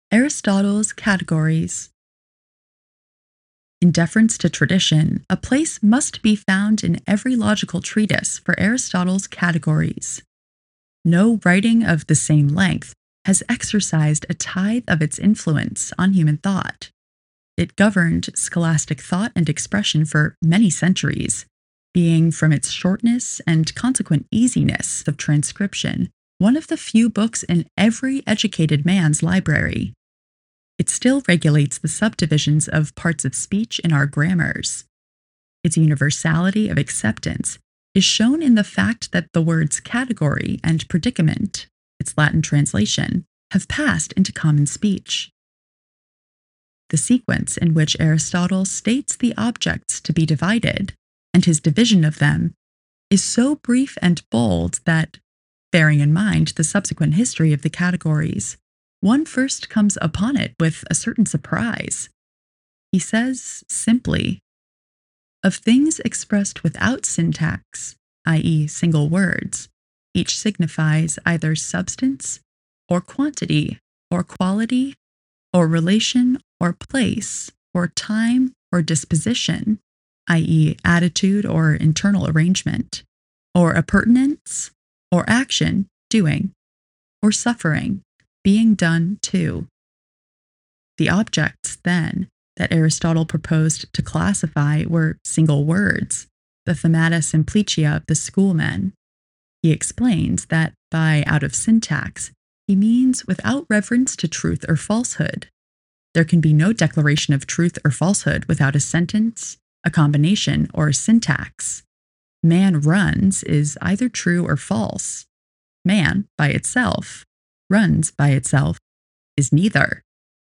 Aristotle's categories. In deference to tradition, a place must be found in every logical treatise for Aristotle's categories. No writing of the same length has exercised a tithe of its influence on human thought. It governed scholastic thought and expression for many centuries, being, from its shortness and consequent easiness of transcription, one of the few books in every educated man's library. It still regulates the subdivisions of parts of speech in our grammars. Its universality of acceptance is shown in the fact that the words category and predicament, its Latin translation, have passed into common speech. The sequence in which Aristotle states the objects to be divided, and his division of them, is so brief and bold that, bearing in mind the subsequent history of the categories, one first comes upon it with a certain surprise. He says simply, of things expressed without syntax, i.e., single words, each signifies either substance, or quantity, or quality, or relation, or place, or time, or disposition, i.e., attitude or internal arrangement, or appurtenance, or action, doing, or suffering, being done to. The objects, then, that Aristotle proposed to classify were single words, the themata simplicia of the schoolmen. He explains that by out of syntax, he means without reference to truth or falsehood. There can be no declaration of truth or falsehood without a sentence, a combination, or a syntax. Man runs is either true or false. Man, by itself, runs by itself, is neither.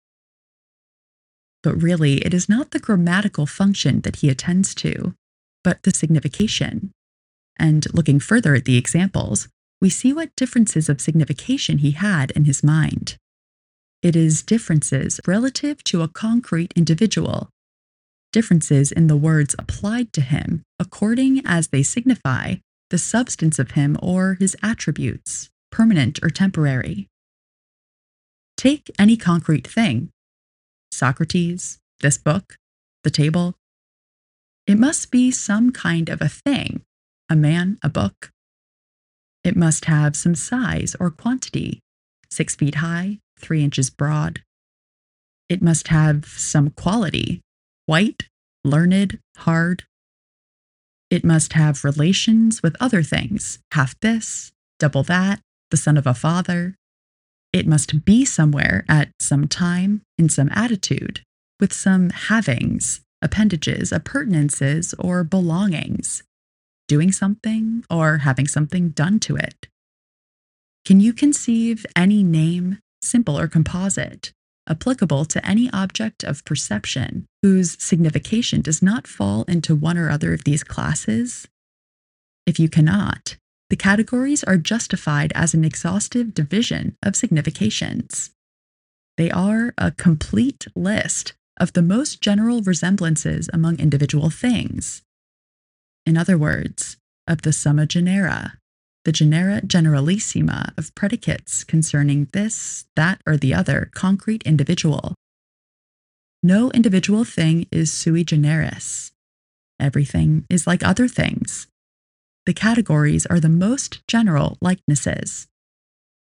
But really, it is not the grammatical function that he attends to, but the signification. And looking further at the examples, we see what differences of signification he had in his mind. It is differences relative to a concrete individual, differences in the words applied to him according as they signify the substance of him or his attributes, permanent or temporary. Take any concrete thing, Socrates, this book, the table. It must be some kind of a thing, a man, a book. It must have some size or quantity, 6 feet high, 3 inches broad. It must have some quality, white, learned, hard. It must have relations with other things, half this, double that, the son of a father. It must be somewhere at some time, in some attitude, with some havings, appendages, appurtenances, or belongings, doing something or having something done to it. Can you conceive any name, simple or composite, applicable to any object of perception whose signification does not fall into one or other of these classes? If you cannot, the categories are justified as an exhaustive division of significations. They are a complete list of the most general resemblances among individual things. In other words, of the summa genera, the genera generalissima of predicates concerning this, that, or the other concrete individual. No individual thing is sui generis. Everything is like other things. The categories are the most general likenesses.